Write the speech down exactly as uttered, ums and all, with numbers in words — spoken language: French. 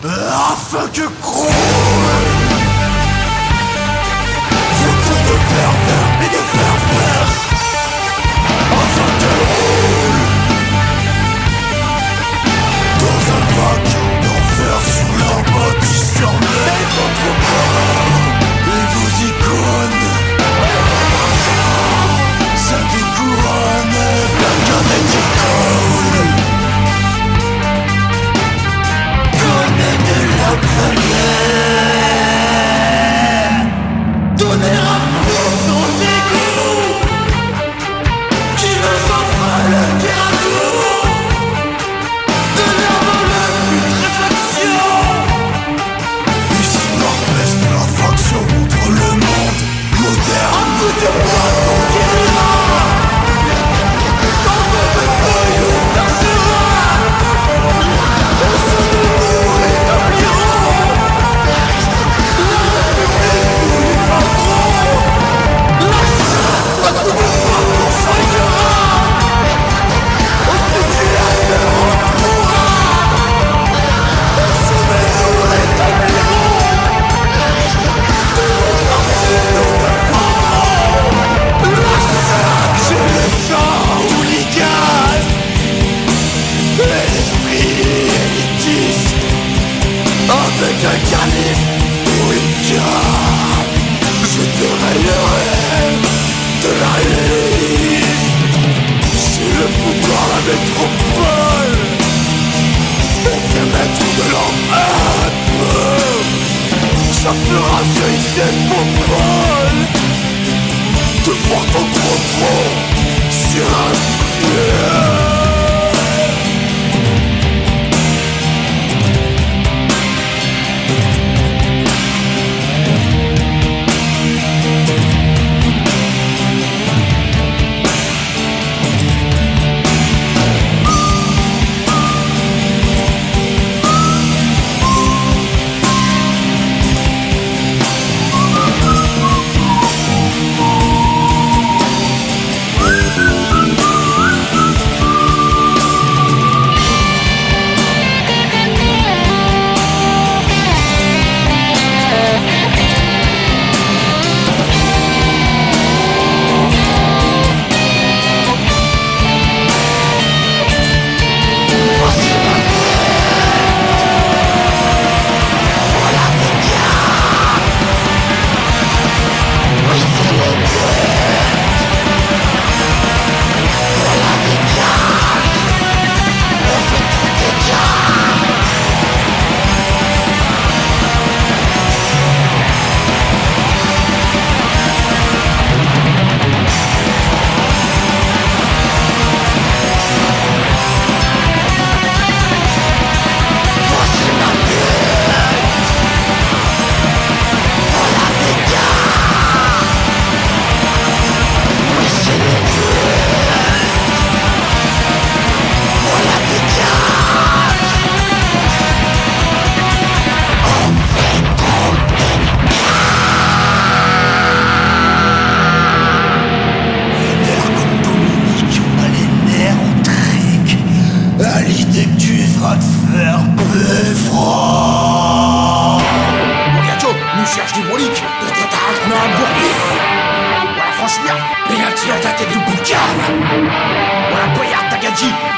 afin que croule beaucoup de pervers et de pervers, afin qu'elle roule dans un vacuum d'enfer sur leur bâtisseur. Mais votre corps et vos icônes, ça vous couronne la canette qui coule. Connais de la première, donnez à pour nos égouts qui nous offre le cadeau de leur la putréfaction. Ici l'orchestre de la faction contre le monde moderne. Un coup de bras conquérira, quand on peut pas y percera. On se nous rétablirons la République, nous lui vaincrons. La charte, un coup de bras consignera, au spéculateur on pourra. On se nous rétablirons, démocratie nous défendrons. La charte, c'est le sang hooligan et l'esprit élitiste, avec un calife ou une carte. Je te rayerai de la réalise. C'est le pouvoir la métropole, on vient mettre de l'ordre un peu. Ça fera suivre cette popole de voir ton gros tronc sur un pied. Franchement, bien tiré ta tête du boucan. Voilà, Boyard Takagi.